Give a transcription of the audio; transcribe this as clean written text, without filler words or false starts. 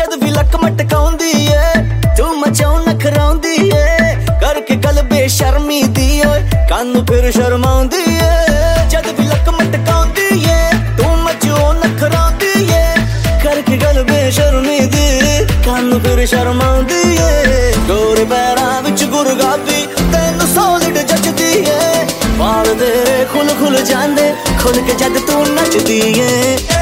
जद भी लक मटकाउंदी ए तू मचाऊ नखराउंदी ए करके गल बेशर्मी दी ओए कानू फिर शर्माउंदी ए जद भी लक मटकाउंदी ए तू मचाऊ नखराउंदी ए करके गल बेशर्मी दी कानू फिर शर्माउंदी ए गोरे पैरां विच गुरगाबी तैनू सॉलिड जचदी ए वाल तेरे खुल खुल जांदे खुल के जद तू नचदी ए